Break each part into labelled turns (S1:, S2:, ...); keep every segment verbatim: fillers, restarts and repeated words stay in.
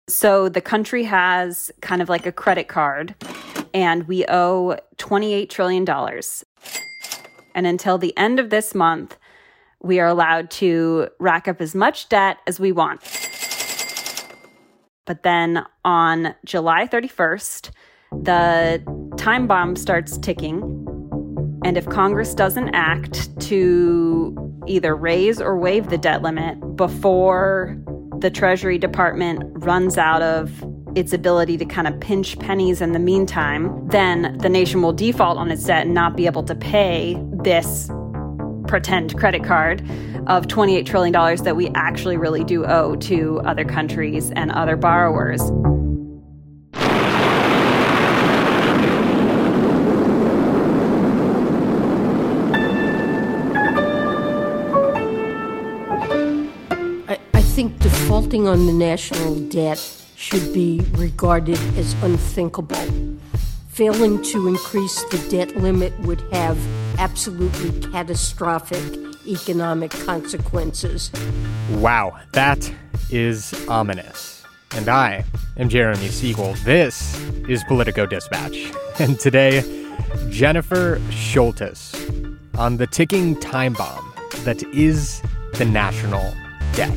S1: So the country has kind of like a credit card, and we owe twenty-eight trillion dollars. And until the end of this month, we are allowed to rack up as much debt as we want. But then on July thirty-first, the time bomb starts ticking. And if Congress doesn't act to either raise or waive the debt limit before the Treasury Department runs out of its ability to kind of pinch pennies in the meantime, then the nation will default on its debt and not be able to pay this pretend credit card of twenty-eight trillion dollars that we actually really do owe to other countries and other borrowers.
S2: I think defaulting on the national debt should be regarded as unthinkable. Failing to increase the debt limit would have absolutely catastrophic economic consequences.
S3: Wow, that is ominous. And I am Jeremy Siegel. This is Politico Dispatch. And today, Jennifer Schultes on the ticking time bomb that is the national debt.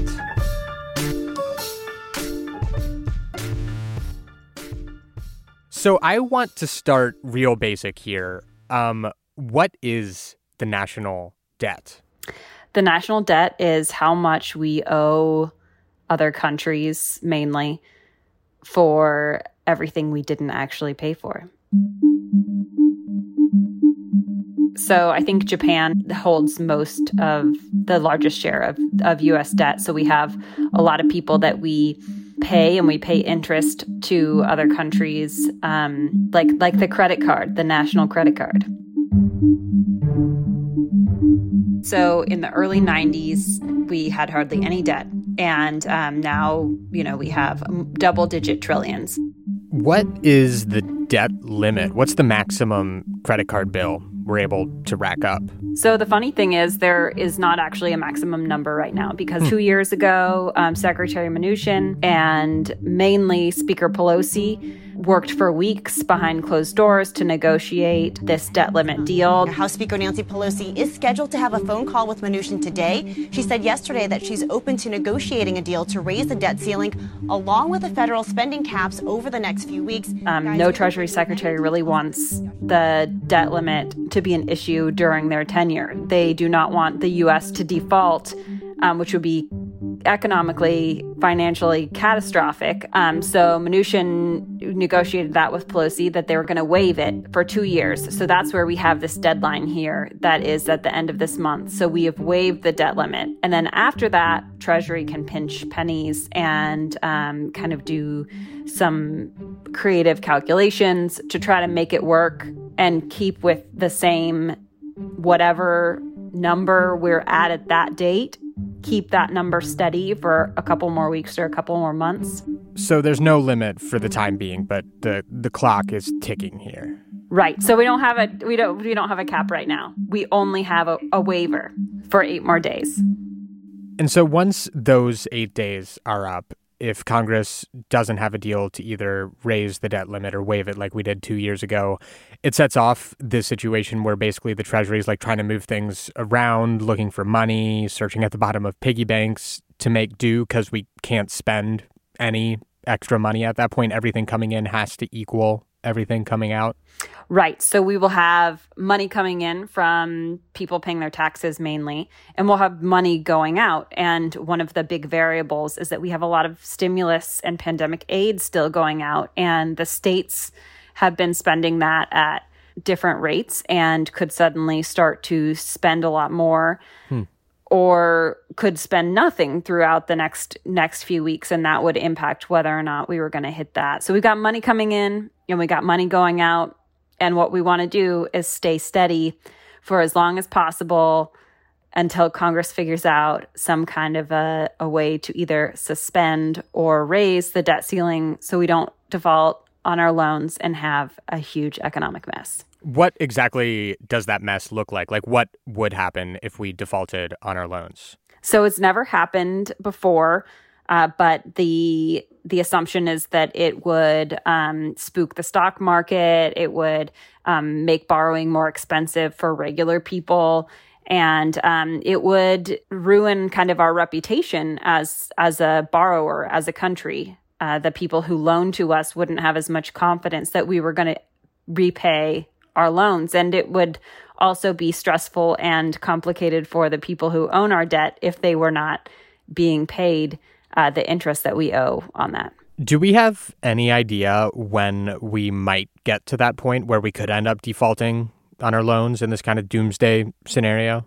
S3: So I want to start real basic here. Um, what is the national debt?
S1: The national debt is how much we owe other countries, mainly, for everything we didn't actually pay for. So I think Japan holds most of the largest share of, of U S debt. So we have a lot of people that we pay and we pay interest to other countries, um, like like the credit card, the national credit card. So in the early nineties, we had hardly any debt. And um, now, you know, we have double digit trillions.
S3: What is the debt limit? What's the maximum credit card bill we're able to rack up?
S1: So the funny thing is there is not actually a maximum number right now because two years ago, um, Secretary Mnuchin and mainly Speaker Pelosi worked for weeks behind closed doors to negotiate this debt limit deal.
S4: House Speaker Nancy Pelosi is scheduled to have a phone call with Mnuchin today. She said yesterday that she's open to negotiating a deal to raise the debt ceiling along with the federal spending caps over the next few weeks.
S1: Um, no Treasury Secretary really wants the debt limit to be an issue during their tenure. They do not want the U S to default, um, which would be economically, financially catastrophic. Um, so Mnuchin negotiated that with Pelosi, that they were going to waive it for two years. So that's where we have this deadline here that is at the end of this month. So we have waived the debt limit. And then after that, Treasury can pinch pennies and um, kind of do some creative calculations to try to make it work and keep with the same whatever number we're at at that date, keep that number steady for a couple more weeks or a couple more months.
S3: So there's no limit for the time being, but the, the clock is ticking here.
S1: Right. So we don't have a we don't we don't have a cap right now. We only have a, a waiver for eight more days.
S3: And so once those eight days are up, if Congress doesn't have a deal to either raise the debt limit or waive it like we did two years ago, it sets off this situation where basically the Treasury is like trying to move things around, looking for money, searching at the bottom of piggy banks to make do because we can't spend any extra money at that point. Everything coming in has to equal everything coming out.
S1: Right. So we will have money coming in from people paying their taxes mainly, and we'll have money going out. And one of the big variables is that we have a lot of stimulus and pandemic aid still going out, and the states have been spending that at different rates and could suddenly start to spend a lot more. Hmm. Or could spend nothing throughout the next next few weeks, and that would impact whether or not we were going to hit that. So we've got money coming in, and we got money going out, and what we want to do is stay steady for as long as possible until Congress figures out some kind of a, a way to either suspend or raise the debt ceiling so we don't default on our loans and have a huge economic mess.
S3: What exactly does that mess look like? Like, what would happen if we defaulted on our loans?
S1: So it's never happened before. Uh, but the the assumption is that it would um, spook the stock market. It would um, make borrowing more expensive for regular people. And um, it would ruin kind of our reputation as as a borrower, as a country. Uh, the people who loan to us wouldn't have as much confidence that we were going to repay our loans. And it would also be stressful and complicated for the people who own our debt if they were not being paid uh, the interest that we owe on that.
S3: Do we have any idea when we might get to that point where we could end up defaulting on our loans in this kind of doomsday scenario?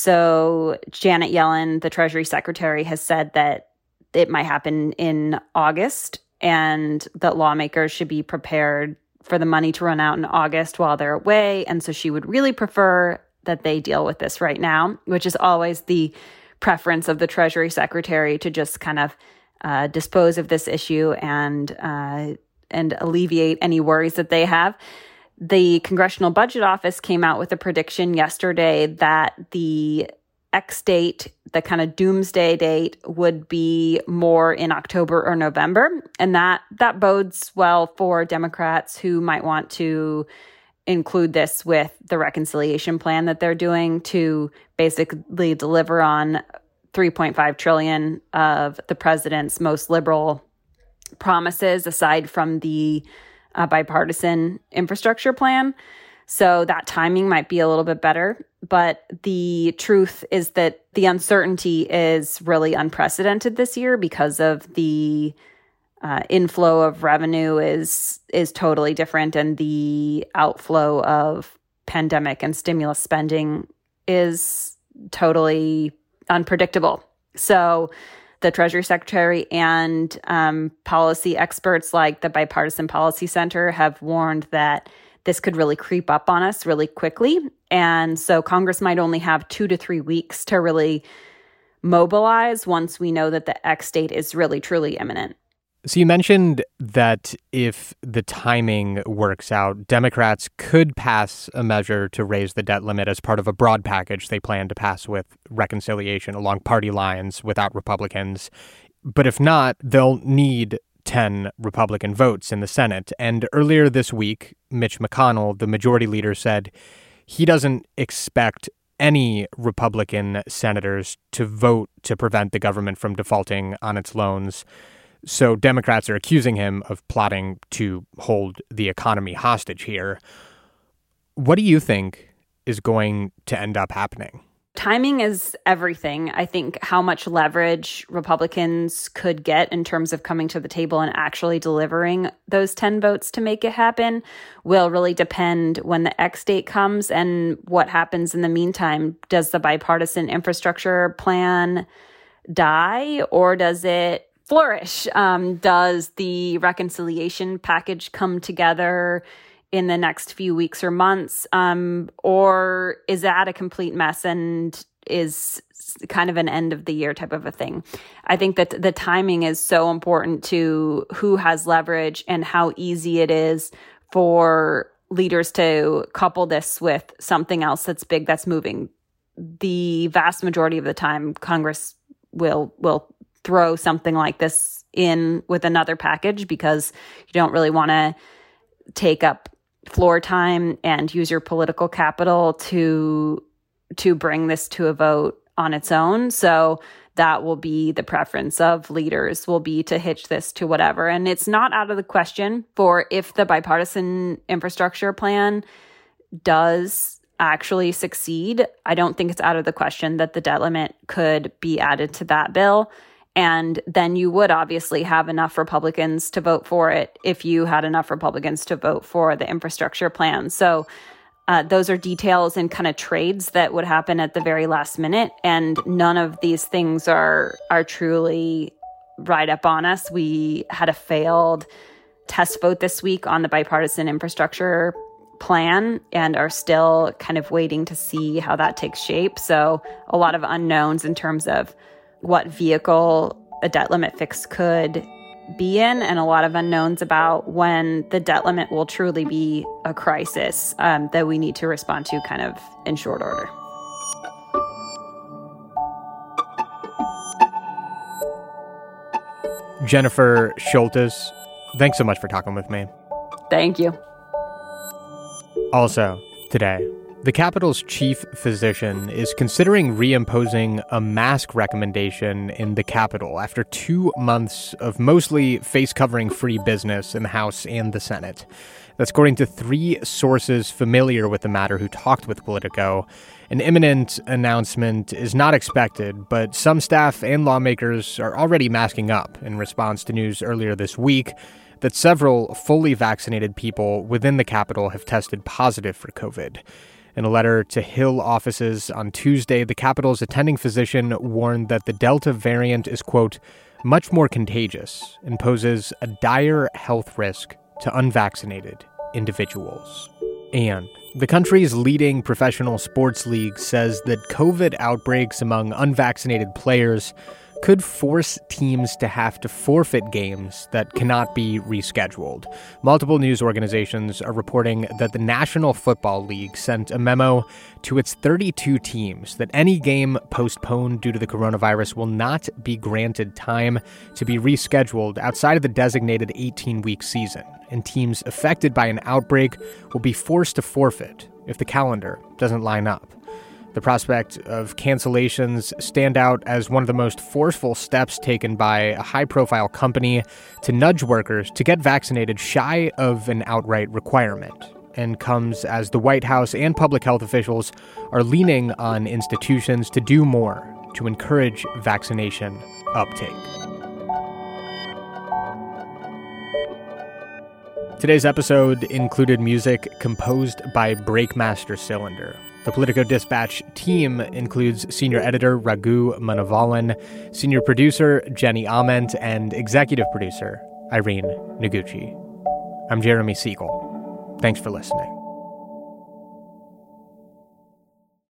S1: So Janet Yellen, the Treasury Secretary, has said that it might happen in August and that lawmakers should be prepared for the money to run out in August while they're away. And so she would really prefer that they deal with this right now, which is always the preference of the Treasury Secretary, to just kind of uh, dispose of this issue and uh, and alleviate any worries that they have. The Congressional Budget Office came out with a prediction yesterday that the X date, the kind of doomsday date, would be more in October or November. And that that bodes well for Democrats who might want to include this with the reconciliation plan that they're doing to basically deliver on three point five trillion dollars of the president's most liberal promises, aside from the uh, bipartisan infrastructure plan. So that timing might be a little bit better. But the truth is that the uncertainty is really unprecedented this year because of the uh, inflow of revenue is is totally different, and the outflow of pandemic and stimulus spending is totally unpredictable. So the Treasury Secretary and um, policy experts like the Bipartisan Policy Center have warned that this could really creep up on us really quickly. And so Congress might only have two to three weeks to really mobilize once we know that the X date is really, truly imminent.
S3: So you mentioned that if the timing works out, Democrats could pass a measure to raise the debt limit as part of a broad package they plan to pass with reconciliation along party lines without Republicans. But if not, they'll need ten Republican votes in the Senate. And earlier this week, Mitch McConnell, the majority leader, said he doesn't expect any Republican senators to vote to prevent the government from defaulting on its loans. So Democrats are accusing him of plotting to hold the economy hostage here. What do you think is going to end up happening?
S1: Timing is everything. I think how much leverage Republicans could get in terms of coming to the table and actually delivering those ten votes to make it happen will really depend when the X date comes and what happens in the meantime. Does the bipartisan infrastructure plan die, or does it flourish? Um, does the reconciliation package come together in the next few weeks or months, um, or is that a complete mess and is kind of an end of the year type of a thing? I think that the timing is so important to who has leverage and how easy it is for leaders to couple this with something else that's big, that's moving. The vast majority of the time, Congress will will throw something like this in with another package because you don't really want to take up floor time and use your political capital to to bring this to a vote on its own. So that will be the preference of leaders, will be to hitch this to whatever. And it's not out of the question for if the bipartisan infrastructure plan does actually succeed, I don't think it's out of the question that the debt limit could be added to that bill. And then you would obviously have enough Republicans to vote for it if you had enough Republicans to vote for the infrastructure plan. So uh, those are details and kind of trades that would happen at the very last minute. And none of these things are are truly right up on us. We had a failed test vote this week on the bipartisan infrastructure plan and are still kind of waiting to see how that takes shape. So a lot of unknowns in terms of what vehicle a debt limit fix could be in, and a lot of unknowns about when the debt limit will truly be a crisis um, that we need to respond to kind of in short order.
S3: Jennifer Schultes, thanks so much for talking with me.
S1: Thank you.
S3: Also, today, the Capitol's chief physician is considering reimposing a mask recommendation in the Capitol after two months of mostly face-covering-free business in the House and the Senate. That's according to three sources familiar with the matter who talked with Politico. An imminent announcement is not expected, but some staff and lawmakers are already masking up in response to news earlier this week that several fully vaccinated people within the Capitol have tested positive for COVID. In a letter to Hill offices on Tuesday, the Capitol's attending physician warned that the Delta variant is, quote, much more contagious and poses a dire health risk to unvaccinated individuals. And the country's leading professional sports league says that COVID outbreaks among unvaccinated players could force teams to have to forfeit games that cannot be rescheduled. Multiple news organizations are reporting that the National Football League sent a memo to its thirty-two teams that any game postponed due to the coronavirus will not be granted time to be rescheduled outside of the designated eighteen-week season, and teams affected by an outbreak will be forced to forfeit if the calendar doesn't line up. The prospect of cancellations stand out as one of the most forceful steps taken by a high-profile company to nudge workers to get vaccinated shy of an outright requirement, and comes as the White House and public health officials are leaning on institutions to do more to encourage vaccination uptake. Today's episode included music composed by Breakmaster Cylinder. The Politico Dispatch team includes senior editor Raghu Manavalan, senior producer Jenny Ament, and executive producer Irene Noguchi. I'm Jeremy Siegel. Thanks for listening.